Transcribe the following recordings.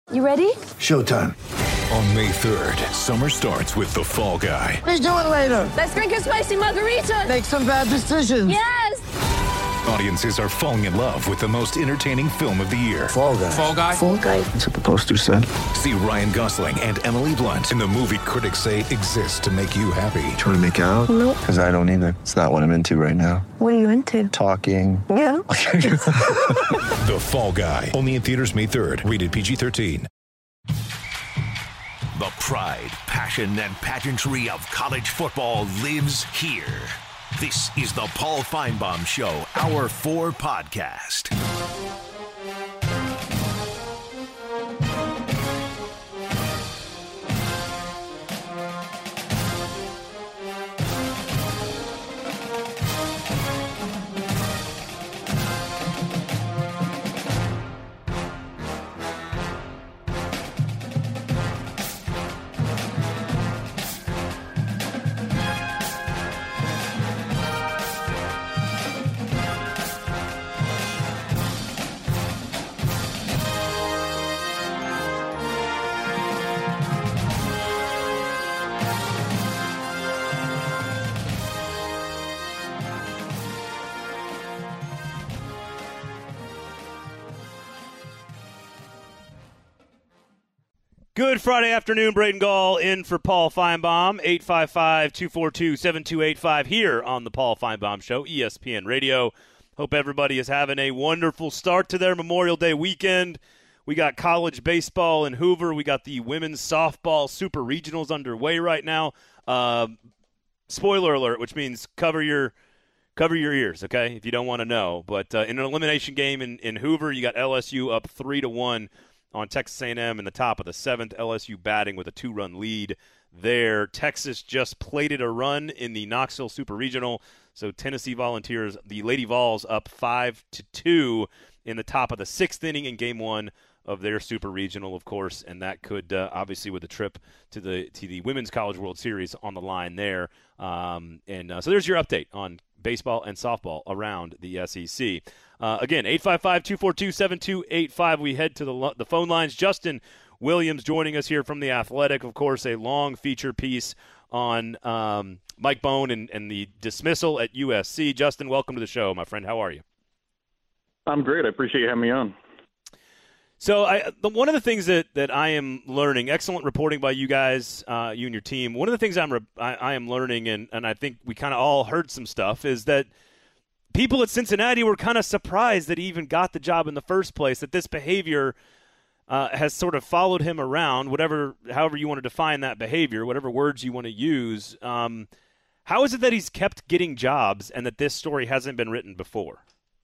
You ready? Showtime. On May 3rd, summer starts with The Fall Guy. Let's do it later. Let's drink a spicy margarita. Make some bad decisions. Yes! Audiences are falling in love with the most entertaining film of the year. Fall Guy. Fall Guy? Fall Guy. That's what the poster said. See Ryan Gosling and Emily Blunt in the movie critics say exists to make you happy. Trying to make it out? Nope. Because I don't either. It's not what I'm into right now. What are you into? Talking. Yeah. The Fall Guy. Only in theaters May 3rd. Rated PG-13. The pride, passion, and pageantry of college football lives here. This is the Paul Finebaum Show, Hour 4 podcast. Good Friday afternoon, Braden Gall in for Paul Finebaum, 855-242-7285 here on the Paul Finebaum Show, ESPN Radio. Hope everybody is having a wonderful start to their Memorial Day weekend. We got college baseball in Hoover. We got the women's softball super regionals underway right now. Spoiler alert, which means cover your ears, okay, if you don't want to know. But in an elimination game in Hoover, you got LSU up 3-1. On Texas A&M in the top of the 7th, LSU batting with a 2-run lead there. Texas just plated a run in the Knoxville Super Regional, so Tennessee Volunteers, the Lady Vols, up 5-2 in the top of the 6th inning in Game 1 of their Super Regional, of course, and that could obviously with the trip to the Women's College World Series on the line there. So there's your update on baseball and softball around the SEC. Again, 855-242-7285. We head to the phone lines. Justin Williams joining us here from The Athletic. Of course, a long feature piece on Mike Bohn and the dismissal at USC. Justin, welcome to the show, my friend. How are you? I'm great. I appreciate you having me on. So one of the things that I am learning, excellent reporting by you guys, you and your team. One of the things I am learning, and I think we kind of all heard some stuff, is that people at Cincinnati were kind of surprised that he even got the job in the first place, that this behavior has sort of followed him around, however you want to define that behavior, whatever words you want to use. How is it that he's kept getting jobs and that this story hasn't been written before?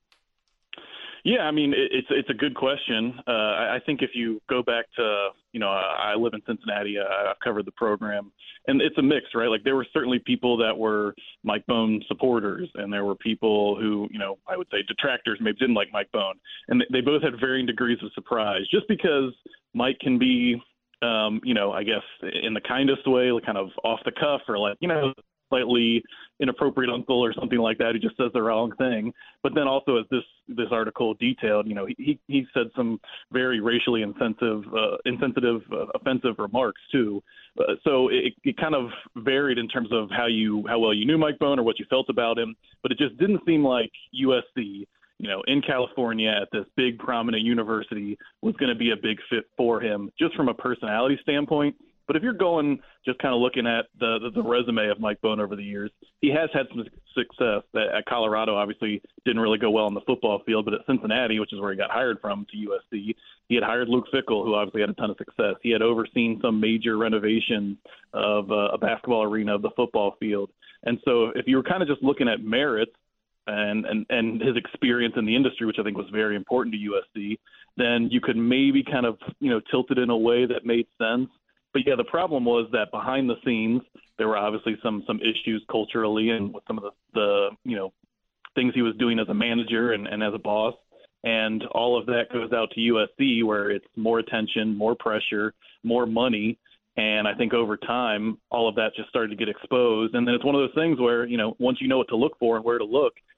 Yeah, I mean, it's a good question. I think if you go back to, I live in Cincinnati. I've covered the program, and it's a mix, right? Like there were certainly people that were Mike Bohn supporters, and there were people who, I would say detractors maybe didn't like Mike Bohn, and they both had varying degrees of surprise. Just because Mike can be, I guess in the kindest way, like kind of off the cuff, or like, slightly inappropriate uncle or something like that who just says the wrong thing. But then also, as this article detailed, he said some very racially insensitive, offensive remarks too. So it kind of varied in terms of how well you knew Mike Bohn or what you felt about him. But it just didn't seem like USC, in California at this big prominent university, was going to be a big fit for him just from a personality standpoint. But if you're going just kind of looking at the resume of Mike Bohn over the years, he has had some success. At Colorado, obviously, didn't really go well on the football field, but at Cincinnati, which is where he got hired from to USC, he had hired Luke Fickell, who obviously had a ton of success. He had overseen some major renovation of a basketball arena of the football field. And so if you were kind of just looking at merits and his experience in the industry, which I think was very important to USC, then you could maybe kind of, tilt it in a way that made sense. But yeah, the problem was that behind the scenes, there were obviously some issues culturally and with some of the things he was doing as a manager and as a boss. And all of that goes out to USC, where it's more attention, more pressure, more money. And I think over time, all of that just started to get exposed. And then it's one of those things where, once you know what to look for and where to look,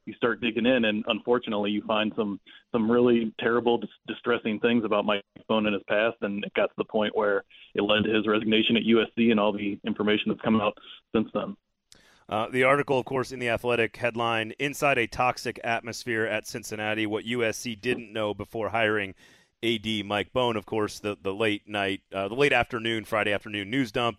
you start digging in, and unfortunately you find some really terrible, distressing things about Mike Bohn in his past, and it got to the point where it led to his resignation at USC and all the information that's come out since then. The article, of course, in The Athletic headline, Inside a Toxic Atmosphere at Cincinnati, What USC Didn't Know Before Hiring AD Mike Bohn. Of course, the late afternoon, Friday afternoon news dump.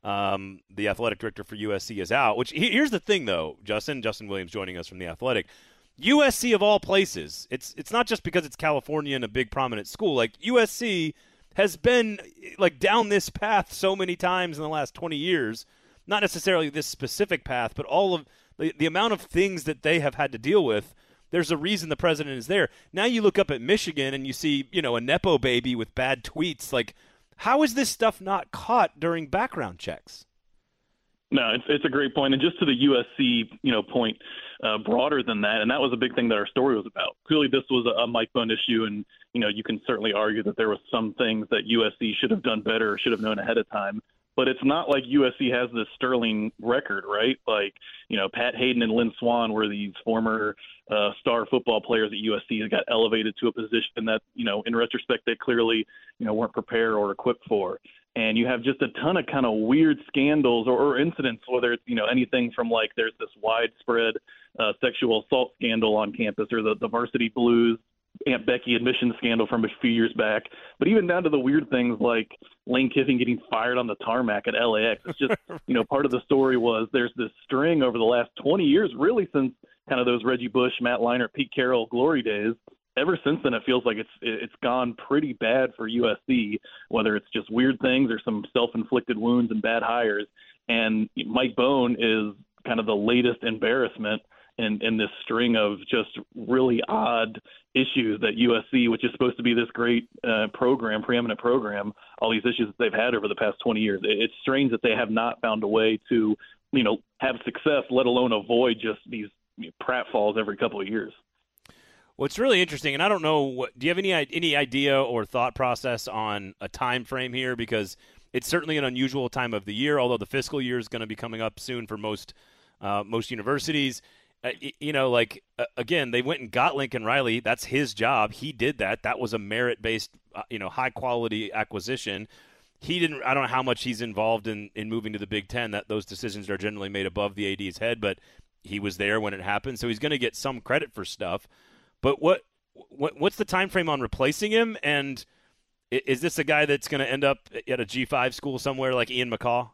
The athletic director for USC is out, which here's the thing, though, Justin Williams joining us from The Athletic. USC, of all places, it's not just because it's California and a big prominent school. Like, USC has been like down this path so many times in the last 20 years. Not necessarily this specific path, but all of the amount of things that they have had to deal with. There's a reason the president is there. Now you look up at Michigan and you see, a Nepo baby with bad tweets. Like, how is this stuff not caught during background checks? No, it's a great point. And just to the USC, point broader than that, and that was a big thing that our story was about. Clearly this was a Mike Bohn issue, and, you can certainly argue that there was some things that USC should have done better or should have known ahead of time. But it's not like USC has this sterling record, right? Like, Pat Hayden and Lynn Swann were these former star football players at USC that got elevated to a position that, in retrospect, they clearly, weren't prepared or equipped for. And you have just a ton of kind of weird scandals or incidents, whether it's, anything from like there's this widespread sexual assault scandal on campus, or the Varsity Blues Aunt Becky admission scandal from a few years back, but even down to the weird things like Lane Kiffin getting fired on the tarmac at LAX. It's just, part of the story was there's this string over the last 20 years, really since kind of those Reggie Bush, Matt Leinart, Pete Carroll glory days. Ever since then, it feels like it's gone pretty bad for USC, whether it's just weird things or some self-inflicted wounds and bad hires. And Mike Bohn is kind of the latest embarrassment in this string of just really odd issues that USC, which is supposed to be this great preeminent program, all these issues that they've had over the past 20 years. It's strange that they have not found a way to, have success, let alone avoid just these pratfalls every couple of years. Well, it's really interesting, and I don't know, do you have any idea or thought process on a time frame here? Because it's certainly an unusual time of the year, although the fiscal year is going to be coming up soon for most universities. Again, they went and got Lincoln Riley. That's his job. He did that. That was a merit-based, high-quality acquisition. I don't know how much he's involved in moving to the Big Ten. That those decisions are generally made above the AD's head, but he was there when it happened, so he's going to get some credit for stuff. But what's the time frame on replacing him? And is this a guy that's going to end up at a G5 school somewhere like Ian McCaw?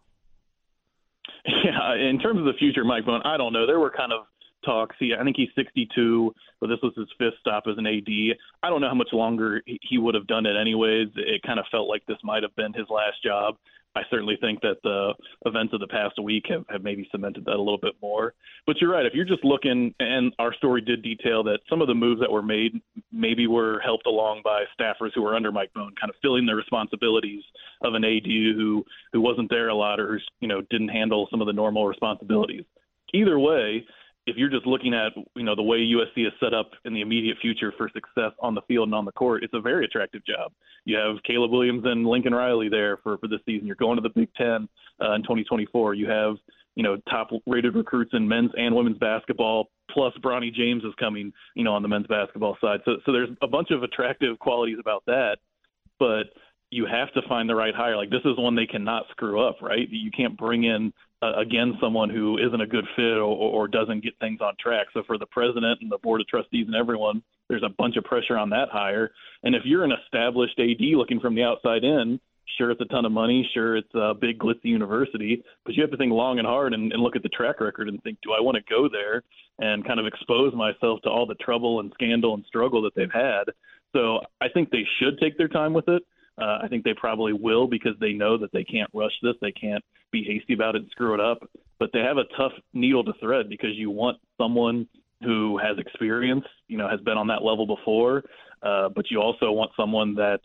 Yeah, in terms of the future, Mike Bohn, I don't know. There were kind of talks. I think he's 62, but this was his fifth stop as an AD. I don't know how much longer he would have done it anyways. It kind of felt like this might have been his last job. I certainly think that the events of the past week have maybe cemented that a little bit more. But you're right. If you're just looking, and our story did detail that some of the moves that were made maybe were helped along by staffers who were under Mike Bohn, kind of filling the responsibilities of an AD who wasn't there a lot, or who didn't handle some of the normal responsibilities. Either way, if you're just looking at, the way USC is set up in the immediate future for success on the field and on the court, it's a very attractive job. You have Caleb Williams and Lincoln Riley there for this season. You're going to the Big Ten in 2024. You have, top-rated recruits in men's and women's basketball, plus Bronny James is coming, on the men's basketball side. So there's a bunch of attractive qualities about that, but you have to find the right hire. Like, this is one they cannot screw up, right? You can't bring in again someone who isn't a good fit or doesn't get things on track. So for the president and the board of trustees and everyone, there's a bunch of pressure on that hire. And if you're an established AD looking from the outside in, sure, it's a ton of money, sure, it's a big glitzy university, but you have to think long and hard and look at the track record and think, do I want to go there and kind of expose myself to all the trouble and scandal and struggle that they've had? So I think they should take their time with it. I think they probably will, because they know that they can't rush this. They can't be hasty about it and screw it up. But they have a tough needle to thread, because you want someone who has experience, has been on that level before, but you also want someone that,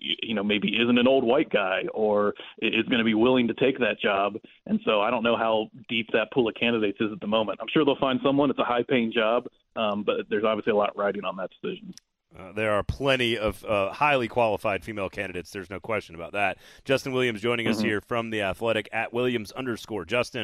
maybe isn't an old white guy or is going to be willing to take that job. And so I don't know how deep that pool of candidates is at the moment. I'm sure they'll find someone. It's a high-paying job, but there's obviously a lot riding on that decision. There are plenty of highly qualified female candidates. There's no question about that. Justin Williams joining us here from The Athletic at Williams_Justin.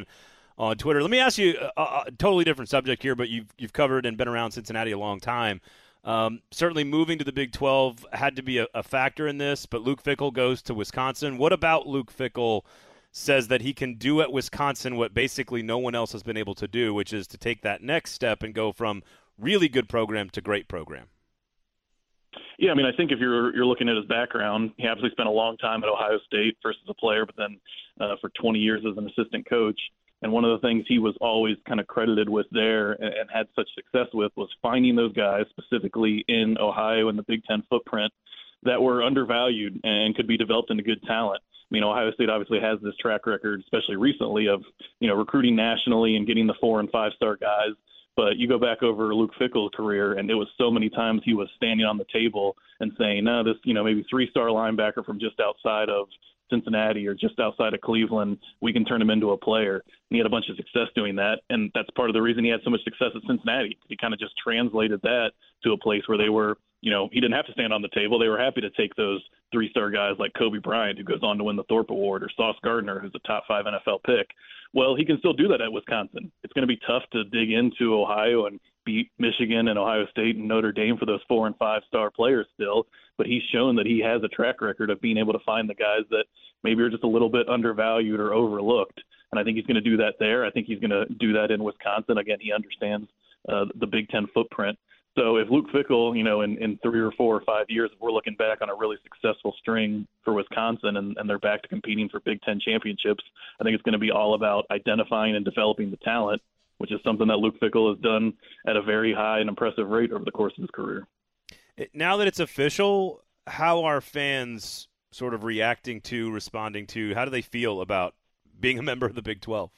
on Twitter. Let me ask you a totally different subject here, but you've covered and been around Cincinnati a long time. Certainly moving to the Big 12 had to be a factor in this, but Luke Fickell goes to Wisconsin. What about Luke Fickell says that he can do at Wisconsin what basically no one else has been able to do, which is to take that next step and go from really good program to great program? Yeah, I mean, I think if you're looking at his background, he obviously spent a long time at Ohio State, first as a player, but then for 20 years as an assistant coach. And one of the things he was always kind of credited with there and had such success with was finding those guys, specifically in Ohio and the Big Ten footprint, that were undervalued and could be developed into good talent. I mean, Ohio State obviously has this track record, especially recently, of, recruiting nationally and getting the 4- and 5-star guys. But you go back over Luke Fickell's career, and it was so many times he was standing on the table and saying, no, this, maybe 3-star linebacker from just outside of Cincinnati or just outside of Cleveland, we can turn him into a player. And he had a bunch of success doing that, and that's part of the reason he had so much success at Cincinnati. He kind of just translated that to a place where they were, he didn't have to stand on the table. They were happy to take those 3-star guys like Kobe Bryant, who goes on to win the Thorpe Award, or Sauce Gardner, who's a top 5 NFL pick. Well, he can still do that at Wisconsin. It's going to be tough to dig into Ohio and beat Michigan and Ohio State and Notre Dame for those 4- and 5-star players still, but he's shown that he has a track record of being able to find the guys that maybe are just a little bit undervalued or overlooked. And I think he's going to do that there. I think he's going to do that in Wisconsin. Again, he understands the Big Ten footprint. So if Luke Fickell, in 3 or 4 or 5 years, if we're looking back on a really successful string for Wisconsin and they're back to competing for Big Ten championships, I think it's going to be all about identifying and developing the talent, which is something that Luke Fickell has done at a very high and impressive rate over the course of his career. Now that it's official, how are fans sort of responding to, how do they feel about being a member of the Big 12?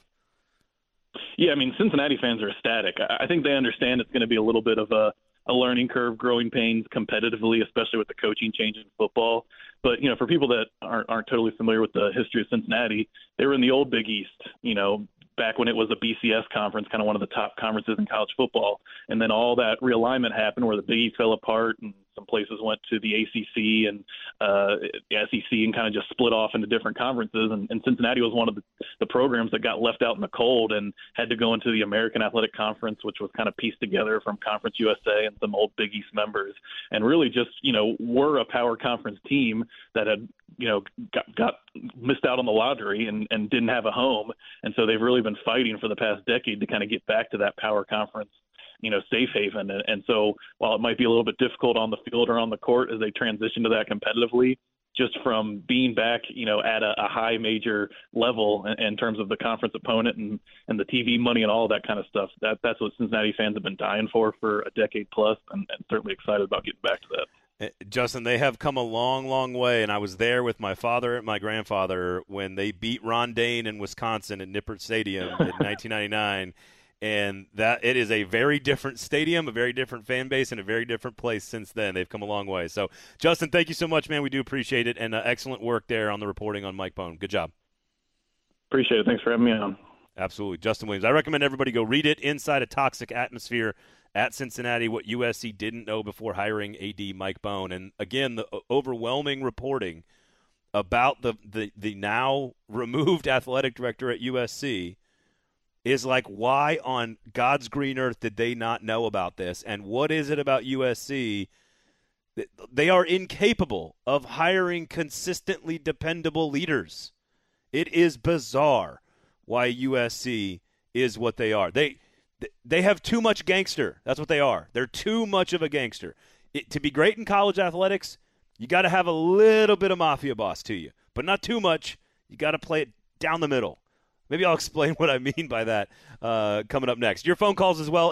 Yeah, I mean, Cincinnati fans are ecstatic. I think they understand it's going to be a little bit of a learning curve, growing pains competitively, especially with the coaching change in football. But, for people that aren't totally familiar with the history of Cincinnati, they were in the old Big East, back when it was a BCS conference, kind of one of the top conferences in college football. And then all that realignment happened where the Big East fell apart and some places went to the ACC and the SEC and kind of just split off into different conferences. And Cincinnati was one of the programs that got left out in the cold and had to go into the American Athletic Conference, which was kind of pieced together from Conference USA and some old Big East members. And really just, were a power conference team that had, got missed out on the lottery and didn't have a home. And so they've really been fighting for the past decade to kind of get back to that power conference, safe haven. And so while it might be a little bit difficult on the field or on the court as they transition to that competitively, just from being back, at a high major level in terms of the conference opponent and the TV money and all of that kind of stuff, that's what Cincinnati fans have been dying for a decade plus, and certainly excited about getting back to that. Justin, they have come a long, long way, and I was there with my father and my grandfather when they beat Ron Dane in Wisconsin at Nippert Stadium in 1999, and that it is a very different stadium, a very different fan base, and a very different place since then. They've come a long way. So, Justin, thank you so much, man. We do appreciate it, and excellent work there on the reporting on Mike Bohn. Good job. Appreciate it. Thanks for having me on. Absolutely. Justin Williams. I recommend everybody go read it, Inside a Toxic Atmosphere at Cincinnati, what USC didn't know before hiring AD Mike Bohn. And, again, the overwhelming reporting about the now removed athletic director at USC is like, why on God's green earth did they not know about this? And what is it about USC? They are incapable of hiring consistently dependable leaders. It is bizarre why USC is what they are. They have too much gangster. That's what they are. They're too much of a gangster. To be great in college athletics, you got to have a little bit of mafia boss to you, but not too much. You got to play it down the middle. Maybe I'll explain what I mean by that coming up next. Your phone calls as well,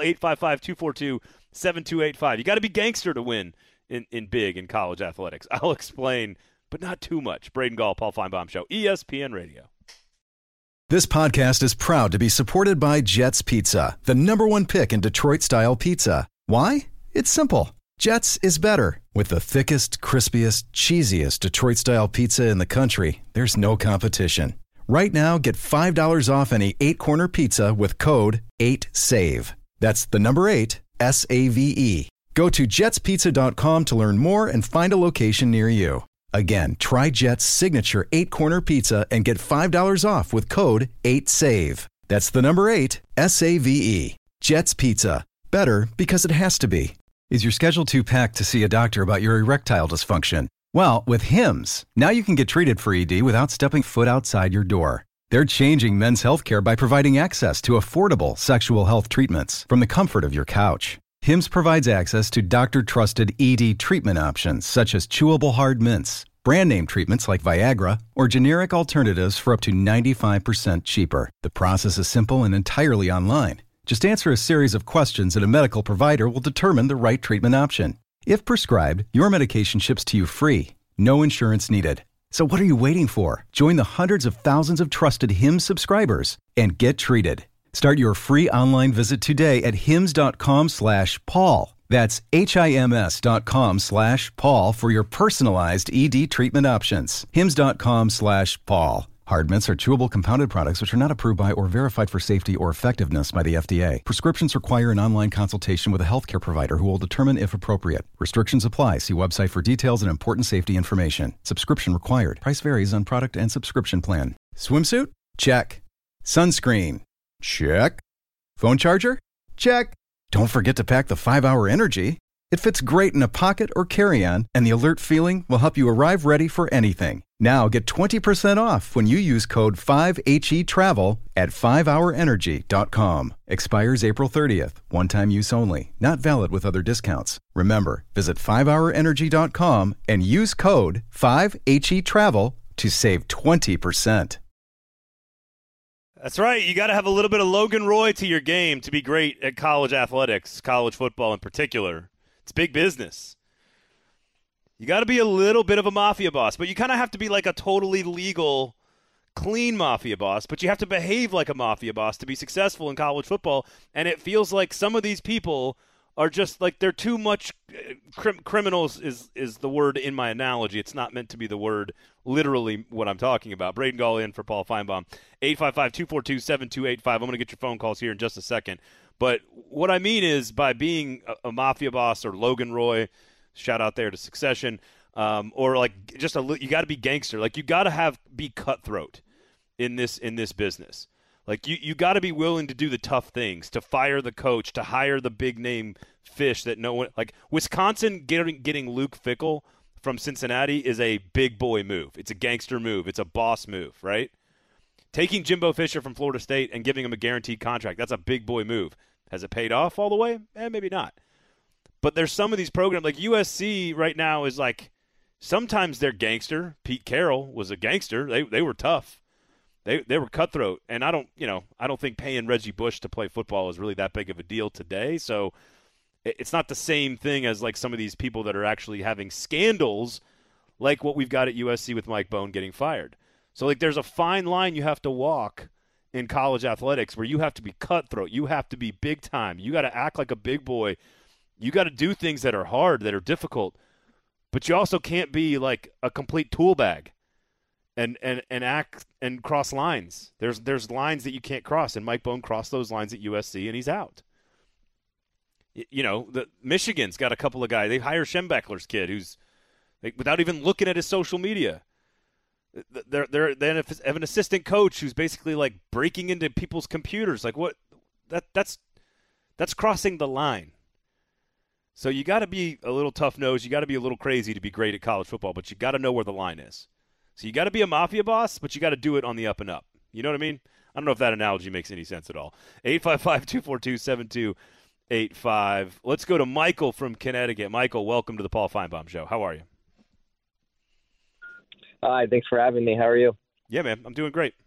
855-242-7285. You got to be gangster to win in big in college athletics. I'll explain, but not too much. Braden Gall, Paul Feinbaum Show, ESPN Radio. This podcast is proud to be supported by Jets Pizza, the #1 pick in Detroit-style pizza. Why? It's simple. Jets is better. With the thickest, crispiest, cheesiest Detroit-style pizza in the country, there's no competition. Right now, get $5 off any 8-corner pizza with code 8SAVE. That's the number 8, S-A-V-E. Go to jetspizza.com to learn more and find a location near you. Again, try Jet's signature 8-corner pizza and get $5 off with code 8SAVE. That's the number 8, SAVE. Jets Pizza. Better because it has to be. Is your schedule too packed to see a doctor about your erectile dysfunction? Well, with Hims, now you can get treated for ED without stepping foot outside your door. They're changing men's healthcare by providing access to affordable sexual health treatments from the comfort of your couch. Hims provides access to doctor-trusted ED treatment options such as chewable hard mints, brand name treatments like Viagra, or generic alternatives for up to 95% cheaper. The process is simple and entirely online. Just answer a series of questions and a medical provider will determine the right treatment option. If prescribed, your medication ships to you free. No insurance needed. So what are you waiting for? Join the hundreds of thousands of trusted Hims subscribers and get treated. Start your free online visit today at hims.com/Paul. That's HIMS.com/Paul for your personalized ED treatment options. hims.com/Paul. Hard mints are chewable compounded products which are not approved by or verified for safety or effectiveness by the FDA. Prescriptions require an online consultation with a healthcare provider who will determine if appropriate. Restrictions apply. See website for details and important safety information. Subscription required. Price varies on product and subscription plan. Swimsuit? Check. Sunscreen? Check. Phone charger? Check. Don't forget to pack the 5-Hour Energy. It fits great in a pocket or carry-on, and the alert feeling will help you arrive ready for anything. Now get 20% off when you use code 5HETRAVEL at 5hourenergy.com. Expires April 30th. One-time use only. Not valid with other discounts. Remember, visit 5hourenergy.com and use code 5HETRAVEL to save 20%. That's right. You got to have a little bit of Logan Roy to your game to be great at college athletics, college football in particular. It's big business. You got to be a little bit of a mafia boss, but you kind of have to be like a totally legal, clean mafia boss, but you have to behave like a mafia boss to be successful in college football, and it feels like some of these people are just like they're too much criminals is the word in my analogy. It's not meant to be the word literally what I'm talking about. Braden Gall in for Paul Feinbaum. 855-242-7285. I'm going to get your phone calls here in just a second. But what I mean is by being a mafia boss or Logan Roy, shout out there to Succession, or like just you got to be gangster. Like you got to be cutthroat in this business. Like you got to be willing to do the tough things, to fire the coach, to hire the big name fish that no one like. Wisconsin getting Luke Fickell from Cincinnati is a big boy move. It's a gangster move. It's a boss move, right? Taking Jimbo Fisher from Florida State and giving him a guaranteed contract, that's a big boy move. Has it paid off all the way? Maybe not. But there's some of these programs, like USC right now is like, sometimes they're gangster. Pete Carroll was a gangster. They were tough. They were cutthroat. And I don't think paying Reggie Bush to play football is really that big of a deal today. So it's not the same thing as like some of these people that are actually having scandals like what we've got at USC with Mike Bohn getting fired. So like there's a fine line you have to walk in college athletics where you have to be cutthroat. You have to be big time. You got to act like a big boy. You got to do things that are hard, that are difficult. But you also can't be like a complete tool bag and act and cross lines. There's lines that you can't cross, and Mike Bohn crossed those lines at USC, and he's out. You know, Michigan's got a couple of guys. They hire Schembechler's kid who's without even looking at his social media. They have an assistant coach who's basically like breaking into people's computers. Like what? That's crossing the line. So you got to be a little tough-nosed. You got to be a little crazy to be great at college football, but you got to know where the line is. So you got to be a mafia boss, but you got to do it on the up and up. You know what I mean? I don't know if that analogy makes any sense at all. 855-242-7285. Let's go to Michael from Connecticut. Michael, welcome to the Paul Feinbaum Show. How are you? Hi, thanks for having me. How are you? Yeah, man, I'm doing great.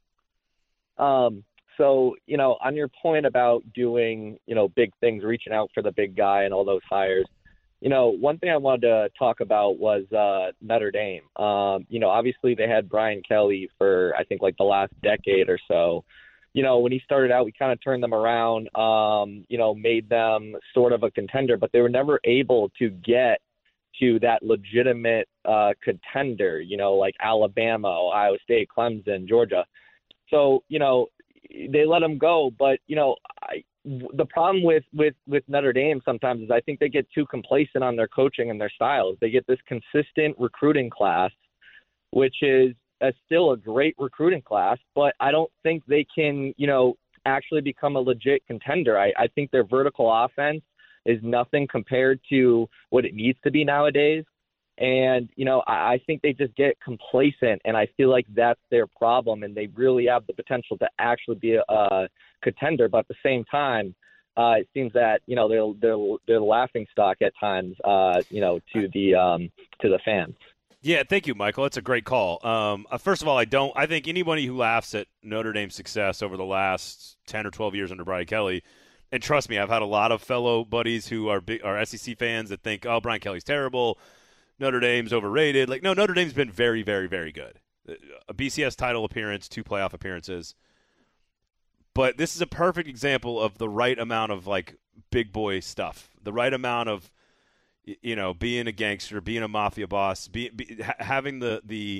So, you know, on your point about doing, you know, big things, reaching out for the big guy and all those hires, you know, one thing I wanted to talk about was Notre Dame. You know, obviously they had Brian Kelly for, I think, like the last decade or so. You know, when he started out, we kind of turned them around, you know, made them sort of a contender, but they were never able to get to that legitimate contender, you know, like Alabama, Ohio State, Clemson, Georgia. So, you know, they let him go. But, you know, the problem with Notre Dame sometimes is I think they get too complacent on their coaching and their styles. They get this consistent recruiting class, which is still a great recruiting class, but I don't think they can, you know, actually become a legit contender. I think their vertical offense is nothing compared to what it needs to be nowadays. And, I think they just get complacent, and I feel like that's their problem, and they really have the potential to actually be a contender. But at the same time, it seems that, they're the laughing stock at times, to the fans. Yeah, thank you, Michael. That's a great call. First of all, I think anybody who laughs at Notre Dame's success over the last 10 or 12 years under Brian Kelly, and trust me, I've had a lot of fellow buddies who are SEC fans that think, oh, Brian Kelly's terrible, Notre Dame's overrated. No, Notre Dame's been very, very, very good. A BCS title appearance, 2 playoff appearances. But this is a perfect example of the right amount of, big boy stuff, the right amount of, being a gangster, being a mafia boss, having the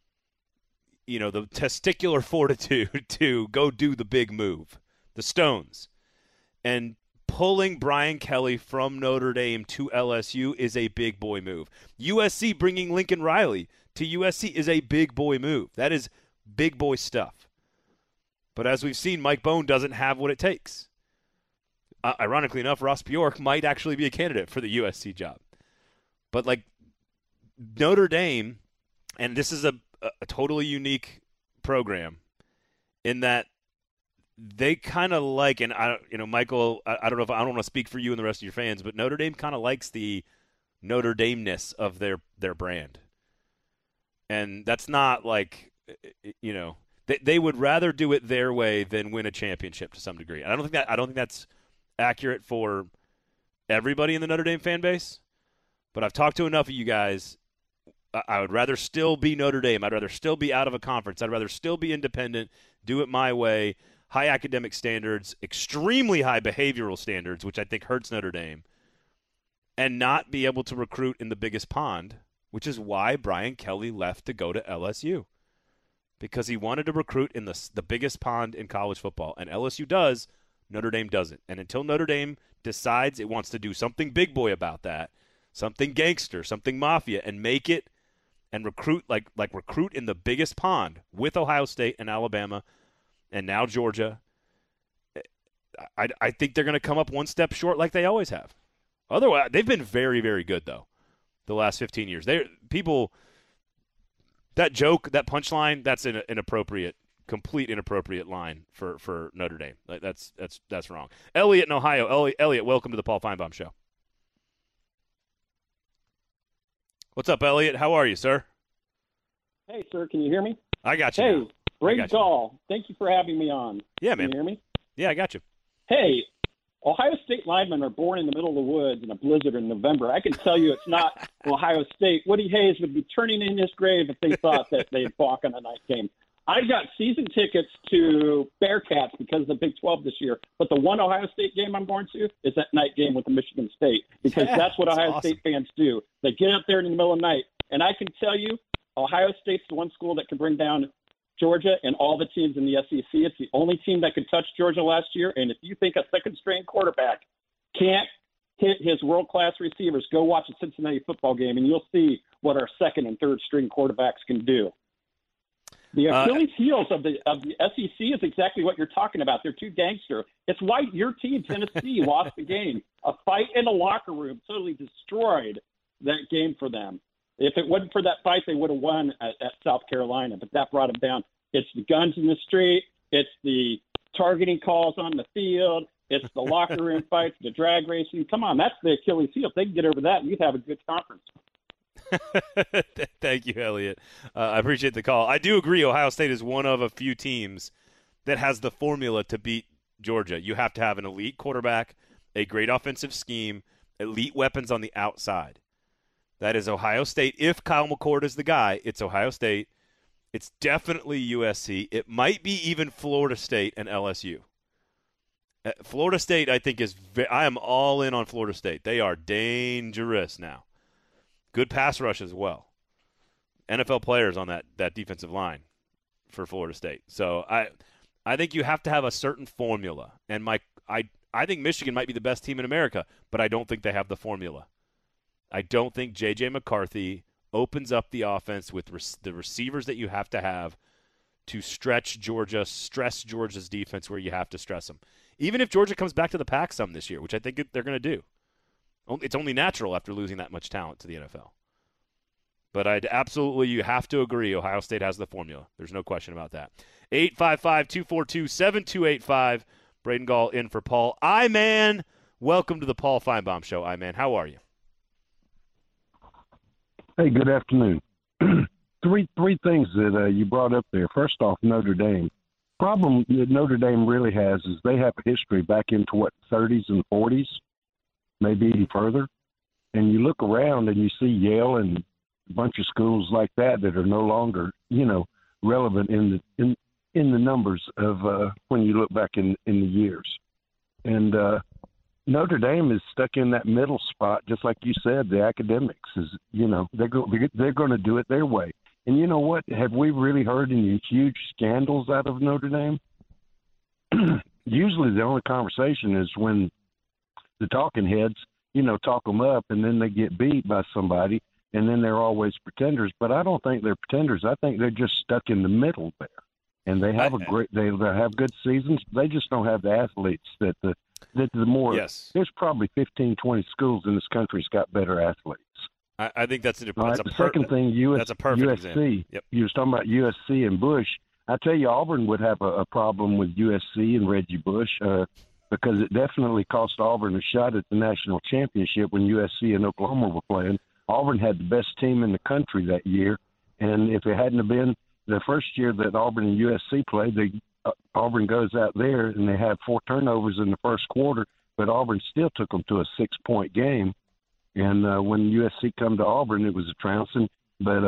testicular fortitude to go do the big move, the Stones. And pulling Brian Kelly from Notre Dame to LSU is a big boy move. USC bringing Lincoln Riley to USC is a big boy move. That is big boy stuff. But as we've seen, Mike Bohn doesn't have what it takes. Ironically enough, Ross Bjork might actually be a candidate for the USC job. But Notre Dame, and this is a totally unique program in that they kind of and Michael, I don't know if I don't want to speak for you and the rest of your fans, but Notre Dame kind of likes the Notre Dame-ness of their brand. And that's not they would rather do it their way than win a championship to some degree. And I don't think that's accurate for everybody in the Notre Dame fan base, but I've talked to enough of you guys. I would rather still be Notre Dame. I'd rather still be out of a conference. I'd rather still be independent, do it my way, high academic standards, extremely high behavioral standards, which I think hurts Notre Dame, and not be able to recruit in the biggest pond, which is why Brian Kelly left to go to LSU, because he wanted to recruit in the biggest pond in college football, and LSU does, Notre Dame doesn't. And until Notre Dame decides it wants to do something big boy about that, something gangster, something mafia, and make it and recruit recruit in the biggest pond with Ohio State and Alabama and now Georgia, I think they're going to come up one step short like they always have. Otherwise, they've been very, very good, though, the last 15 years. That joke, that punchline, that's an inappropriate, complete inappropriate line for Notre Dame. That's wrong. Elliot in Ohio. Elliot, welcome to the Paul Feinbaum Show. What's up, Elliot? How are you, sir? Hey, sir, can you hear me? I got you. Hey, now. great call. Thank you for having me on. Yeah, man. Can you hear me? Yeah, I got you. Hey, Ohio State linemen are born in the middle of the woods in a blizzard in November. I can tell you it's not Ohio State. Woody Hayes would be turning in his grave if they thought that they'd balk on a night game. I got season tickets to Bearcats because of the Big 12 this year, but the one Ohio State game I'm going to is that night game with the Michigan State, because that's what Ohio awesome. State fans do. They get up there in the middle of the night, and I can tell you Ohio State's the one school that can bring down Georgia and all the teams in the SEC. It's the only team that could touch Georgia last year, and if you think a second-string quarterback can't hit his world-class receivers, go watch a Cincinnati football game, and you'll see what our second- and third-string quarterbacks can do. The Achilles heels of the SEC is exactly what you're talking about. They're too gangster. It's why your team, Tennessee, lost the game. A fight in the locker room totally destroyed that game for them. If it wasn't for that fight, they would have won at South Carolina, but that brought them down. It's the guns in the street. It's the targeting calls on the field. It's the locker room fights, the drag racing. Come on, that's the Achilles heel. If they can get over that, you'd have a good conference. Thank you, Elliot. I appreciate the call. I do agree Ohio State is one of a few teams that has the formula to beat Georgia. You have to have an elite quarterback, a great offensive scheme, elite weapons on the outside. That is Ohio State. If Kyle McCord is the guy, it's Ohio State. It's definitely USC. It might be even Florida State and LSU. Florida State, I think, I am all in on Florida State. They are dangerous now. Good pass rush as well. NFL players on that defensive line for Florida State. So I think you have to have a certain formula. And I think Michigan might be the best team in America, but I don't think they have the formula. I don't think J.J. McCarthy opens up the offense with the receivers that you have to have to stress Georgia's defense where you have to stress them. Even if Georgia comes back to the pack some this year, which I think they're going to do. It's only natural after losing that much talent to the NFL. But you have to agree Ohio State has the formula. There's no question about that. 855-242-7285. Braden Gall in for Paul. I-Man, welcome to the Paul Feinbaum Show. I-Man, how are you? Hey, good afternoon. Three things that you brought up there. First off, Notre Dame. Problem that Notre Dame really has is they have a history back into, 30s and 40s, maybe even further. And you look around and you see Yale and a bunch of schools like that are no longer, relevant in the numbers of when you look back in the years. And Notre Dame is stuck in that middle spot, just like you said. The academics is, they're going to do it their way. And you know what? Have we really heard any huge scandals out of Notre Dame? Usually the only conversation is when the talking heads, talk them up, and then they get beat by somebody, and then they're always pretenders. But I don't think they're pretenders. I think they're just stuck in the middle there. And they have they have good seasons. They just don't have the athletes that the more. Yes. There's probably 15, 20 schools in this country's got better athletes. I think that's the second thing. That's a perfect USC. Example. Yep. You was talking about USC and Bush. I tell you, Auburn would have a problem with USC and Reggie Bush because it definitely cost Auburn a shot at the national championship when USC and Oklahoma were playing. Auburn had the best team in the country that year, and if it hadn't have been the first year that Auburn and USC played, Auburn goes out there and they had 4 turnovers in the first quarter, but Auburn still took them to a 6-point game. And when USC come to Auburn, it was a trouncing. But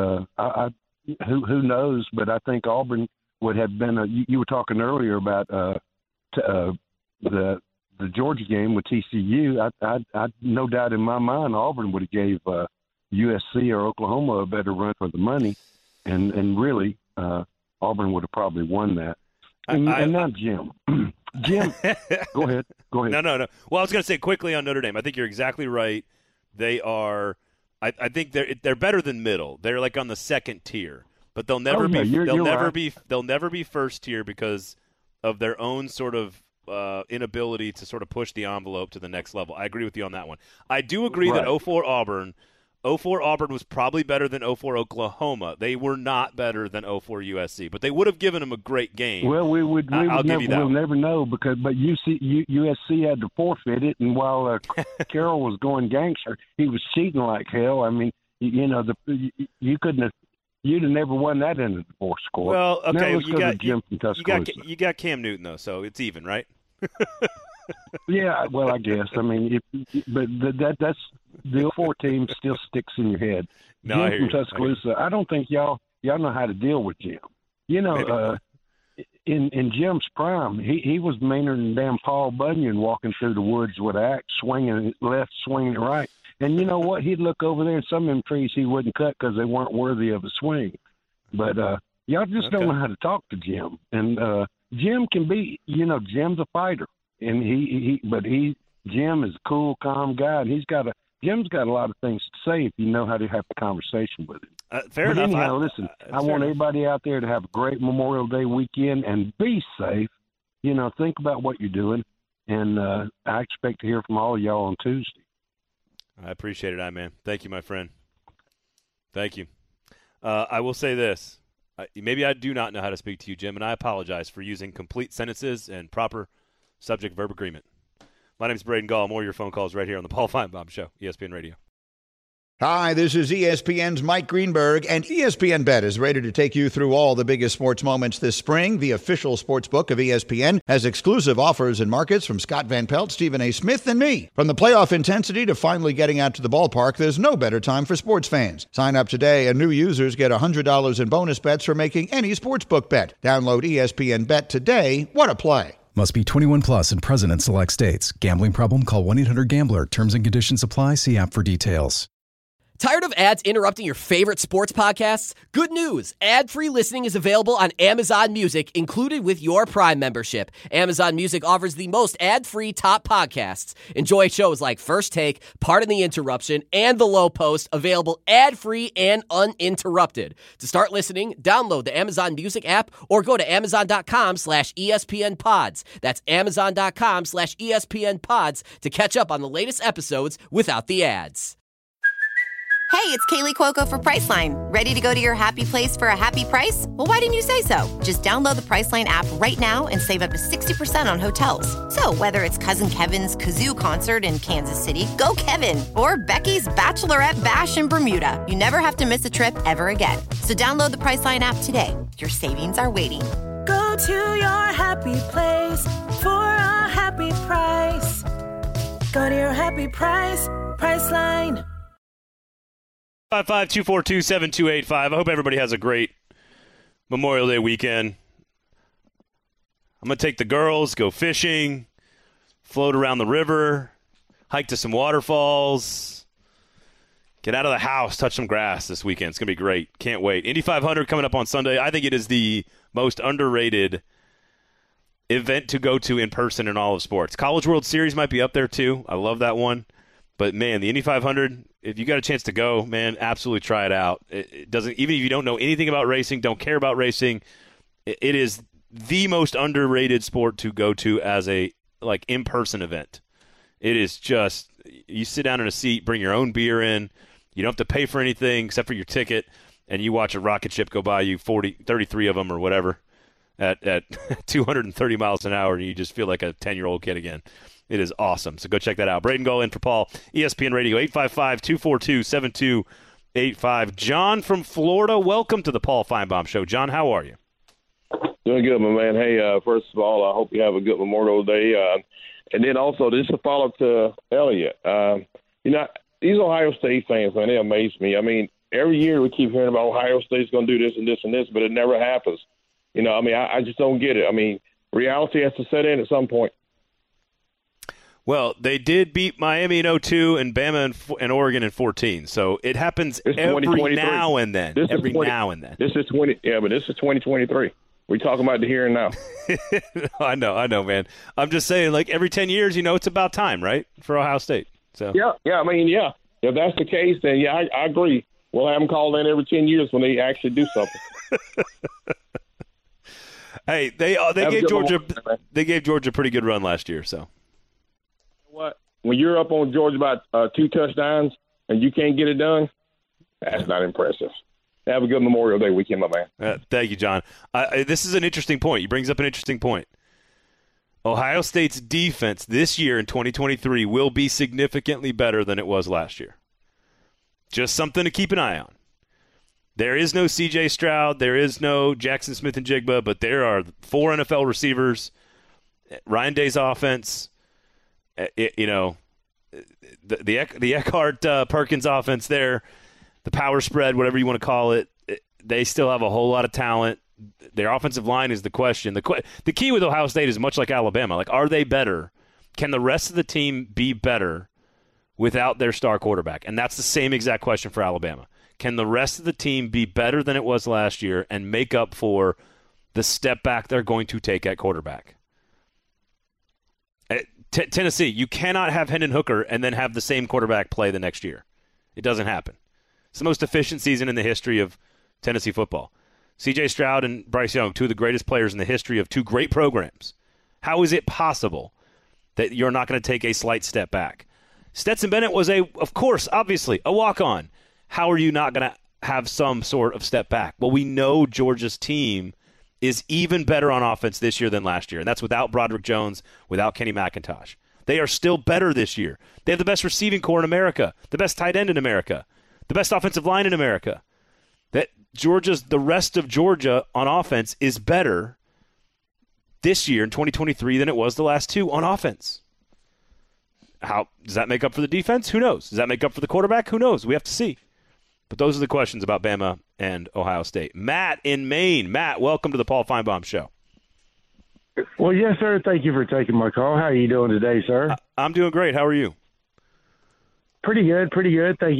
who knows? But I think Auburn would have been. You were talking earlier about the Georgia game with TCU. I no doubt in my mind Auburn would have gave USC or Oklahoma a better run for the money, and really Auburn would have probably won that. And not Jim. Jim, go ahead. No. Well, I was going to say quickly on Notre Dame. I think you're exactly right. They are. I think they're better than middle. They're like on the second tier, but they'll never be. They'll never be first tier because of their own sort of inability to sort of push the envelope to the next level. I agree with you on that one. I do agree that 04 Auburn was probably better than 04 Oklahoma. They were not better than 04 USC, but they would have given them a great game. Well, we'll never know but USC had to forfeit it, and while Carroll was going gangster, he was cheating like hell. I mean, you couldn't have. You'd have never won that in the fourth score. Well, okay, you got Cam Newton though, so it's even, right? Yeah, well, I guess. I mean, but that's the 04 team still sticks in your head. No, Jim from Tuscaloosa. I don't think y'all know how to deal with Jim. In Jim's prime, he was meaner than damn Paul Bunyan walking through the woods with an axe, swinging it left, swinging it right. And you know what? He'd look over there, and some of them trees he wouldn't cut because they weren't worthy of a swing. But y'all just don't know how to talk to Jim. And Jim can be, Jim's a fighter. And Jim is a cool, calm guy, and Jim's got a lot of things to say if you know how to have a conversation with him. Fair enough. Anyhow, listen, I want everybody out there to have a great Memorial Day weekend and be safe. Think about what you're doing, and I expect to hear from all of y'all on Tuesday. I appreciate it, man. Thank you, my friend. Thank you. I will say this. Maybe I do not know how to speak to you, Jim, and I apologize for using complete sentences and proper subject-verb agreement. My name is Braden Gall. More of your phone calls right here on the Paul Feinbaum Show, ESPN Radio. Hi, this is ESPN's Mike Greenberg, and ESPN Bet is ready to take you through all the biggest sports moments this spring. The official sports book of ESPN has exclusive offers and markets from Scott Van Pelt, Stephen A. Smith, and me. From the playoff intensity to finally getting out to the ballpark, there's no better time for sports fans. Sign up today, and new users get $100 in bonus bets for making any sportsbook bet. Download ESPN Bet today. What a play. Must be 21 plus and present in select states. Gambling problem? Call 1-800-GAMBLER. Terms and conditions apply. See app for details. Tired of ads interrupting your favorite sports podcasts? Good news! Ad-free listening is available on Amazon Music, included with your Prime membership. Amazon Music offers the most ad-free top podcasts. Enjoy shows like First Take, Pardon the Interruption, and The Low Post, available ad-free and uninterrupted. To start listening, download the Amazon Music app or go to amazon.com/ESPN Pods. That's amazon.com/ESPN Pods to catch up on the latest episodes without the ads. Hey, it's Kaylee Cuoco for Priceline. Ready to go to your happy place for a happy price? Well, why didn't you say so? Just download the Priceline app right now and save up to 60% on hotels. So whether it's Cousin Kevin's Kazoo Concert in Kansas City, go Kevin, or Becky's Bachelorette Bash in Bermuda, you never have to miss a trip ever again. So download the Priceline app today. Your savings are waiting. Go to your happy place for a happy price. Go to your happy price, Priceline. 552427285. I hope everybody has a great Memorial Day weekend. I'm going to take the girls, go fishing, float around the river, hike to some waterfalls, get out of the house, touch some grass this weekend. It's going to be great. Can't wait. Indy 500 coming up on Sunday. I think it is the most underrated event to go to in person in all of sports. College World Series might be up there too. I love that one. But, man, the Indy 500, if you got a chance to go, man, absolutely try it out. It doesn't, even if you don't know anything about racing, don't care about racing, it is the most underrated sport to go to as a, like, in-person event. It is just, you sit down in a seat, bring your own beer in, you don't have to pay for anything except for your ticket, and you watch a rocket ship go by you, 33 of them or whatever, at 230 miles an hour, and you just feel like a 10-year-old kid again. It is awesome. So go check that out. Braden Gull in for Paul, ESPN Radio, 855-242-7285. John from Florida, welcome to the Paul Feinbaum Show. John, how are you? Doing good, my man. Hey, first of all, I hope you have a good Memorial Day. And then also, just a follow-up to Elliot. These Ohio State fans, man, they amaze me. I mean, every year we keep hearing about Ohio State's going to do this and this and this, but it never happens. I just don't get it. I mean, reality has to set in at some point. Well, they did beat Miami in 2002 and Bama and Oregon in 2014. So it happens every now and then. This is 2023. We're talking about the here and now. I know, man. I'm just saying, like, every 10 years, it's about time, right, for Ohio State. So Yeah. If that's the case, then, yeah, I agree. We'll have them called in every 10 years when they actually do something. Hey, they gave Georgia a pretty good run last year, so. What? When you're up on Georgia about 2 touchdowns and you can't get it done, that's not impressive. Have a good Memorial Day weekend, my man. Thank you, John. This is an interesting point. He brings up an interesting point. Ohio State's defense this year in 2023 will be significantly better than it was last year. Just something to keep an eye on. There is no C.J. Stroud. There is no Jackson Smith-Njigba, but there are 4 NFL receivers. Ryan Day's offense. The Eckhart Perkins offense there, the power spread, whatever you want to call it, they still have a whole lot of talent. Their offensive line is the question. The key with Ohio State is much like Alabama. Like, are they better? Can the rest of the team be better without their star quarterback? And that's the same exact question for Alabama. Can the rest of the team be better than it was last year and make up for the step back they're going to take at quarterback? Tennessee, you cannot have Hendon Hooker and then have the same quarterback play the next year. It doesn't happen. It's the most efficient season in the history of Tennessee football. C.J. Stroud and Bryce Young, 2 of the greatest players in the history of 2 great programs. How is it possible that you're not going to take a slight step back? Stetson Bennett was obviously, a walk-on. How are you not going to have some sort of step back? Well, we know Georgia's team is even better on offense this year than last year, and that's without Broderick Jones, without Kenny McIntosh. They are still better this year. They have the best receiving core in America, the best tight end in America, the best offensive line in America. The rest of Georgia on offense is better this year in 2023 than it was the last 2 on offense. How does that make up for the defense? Who knows? Does that make up for the quarterback? Who knows? We have to see. But those are the questions about Bama and Ohio State. Matt in Maine. Matt, welcome to the Paul Feinbaum Show. Well, yes, sir. Thank you for taking my call. How are you doing today, sir? I'm doing great. How are you? Pretty good. Thank you.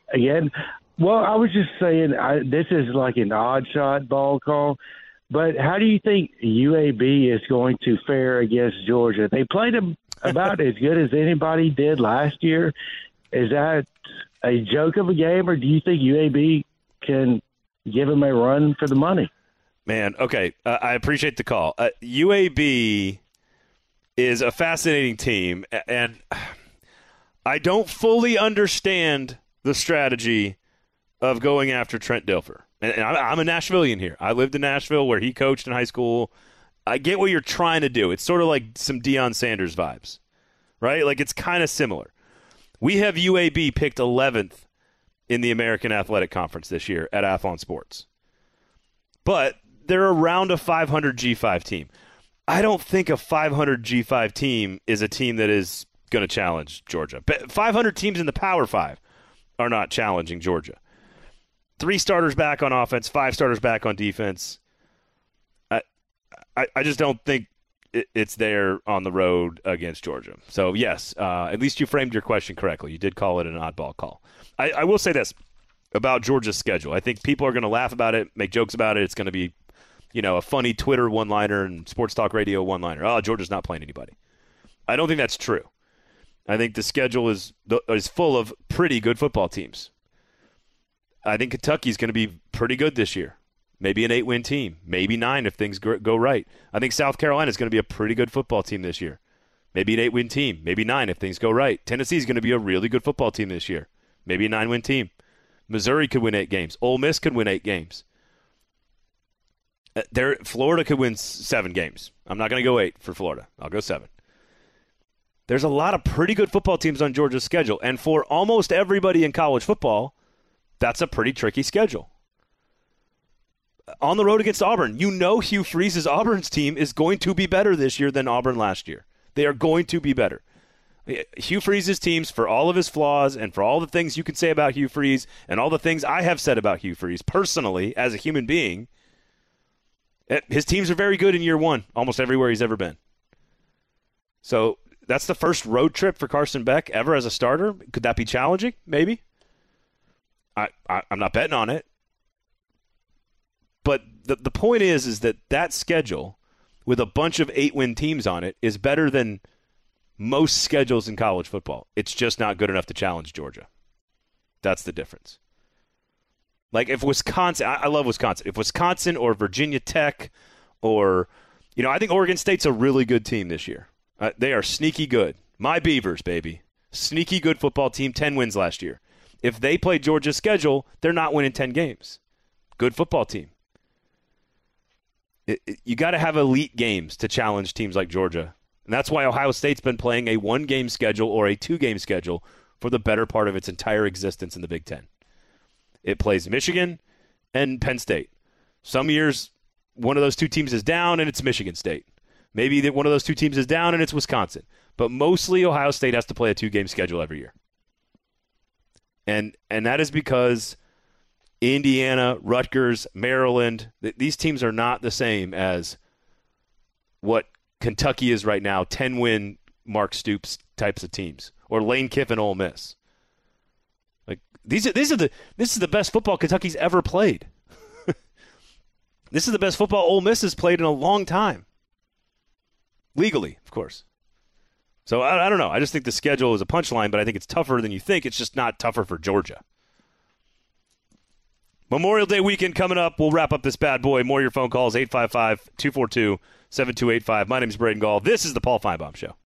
again. Well, I was just saying this is like an odd shot ball call, but how do you think UAB is going to fare against Georgia? They played them about as good as anybody did last year. Is that a joke of a game, or do you think UAB can give them a run for the money? Man, okay, I appreciate the call. UAB is a fascinating team, and I don't fully understand the strategy of going after Trent Dilfer. And I'm a Nashvilleian here. I lived in Nashville where he coached in high school. I get what you're trying to do. It's sort of like some Deion Sanders vibes, right? Like, it's kind of similar. We have UAB picked 11th in the American Athletic Conference this year at Athlon Sports. But they're around a 500 G5 team. I don't think a 500 G5 team is a team that is going to challenge Georgia. But 500 teams in the Power 5 are not challenging Georgia. 3 starters back on offense, 5 starters back on defense. I just don't think it's there on the road against Georgia. So, yes, at least you framed your question correctly. You did call it an oddball call. I will say this about Georgia's schedule. I think people are going to laugh about it, make jokes about it. It's going to be, a funny Twitter one-liner and sports talk radio one-liner. Oh, Georgia's not playing anybody. I don't think that's true. I think the schedule is full of pretty good football teams. I think Kentucky's going to be pretty good this year. Maybe an 8-win team. Maybe 9 if things go right. I think South Carolina's going to be a pretty good football team this year. Maybe an 8-win team. Maybe 9 if things go right. Tennessee's going to be a really good football team this year. Maybe a 9-win team. Missouri could win 8 games. Ole Miss could win 8 games. Florida could win 7 games. I'm not going to go 8 for Florida. I'll go 7. There's a lot of pretty good football teams on Georgia's schedule. And for almost everybody in college football, that's a pretty tricky schedule. On the road against Auburn, Hugh Freeze's Auburn's team is going to be better this year than Auburn last year. They are going to be better. Hugh Freeze's teams, for all of his flaws and for all the things you can say about Hugh Freeze and all the things I have said about Hugh Freeze personally as a human being, his teams are very good in year 1, almost everywhere he's ever been. So that's the first road trip for Carson Beck ever as a starter. Could that be challenging? Maybe. I'm not betting on it. But the point is that schedule with a bunch of 8-win teams on it is better than most schedules in college football. It's just not good enough to challenge Georgia. That's the difference. Like if Wisconsin, I love Wisconsin. If Wisconsin or Virginia Tech or, I think Oregon State's a really good team this year. They are sneaky good. My Beavers, baby. Sneaky good football team, 10 wins last year. If they play Georgia's schedule, they're not winning 10 games. Good football team. You got to have elite games to challenge teams like Georgia. And that's why Ohio State's been playing a 1-game schedule or a 2-game schedule for the better part of its entire existence in the Big Ten. It plays Michigan and Penn State. Some years, one of those 2 teams is down and it's Michigan State. Maybe one of those 2 teams is down and it's Wisconsin. But mostly Ohio State has to play a 2-game schedule every year. And that is because Indiana, Rutgers, Maryland, these teams are not the same as what Kentucky is right now, 10-win Mark Stoops types of teams, or Lane Kiffin, Ole Miss. Like this is the best football Kentucky's ever played. This is the best football Ole Miss has played in a long time. Legally, of course. So I don't know. I just think the schedule is a punchline, but I think it's tougher than you think. It's just not tougher for Georgia. Memorial Day weekend coming up. We'll wrap up this bad boy. More of your phone calls, 855-242-7285. My name is Braden Gall. This is the Paul Feinbaum Show.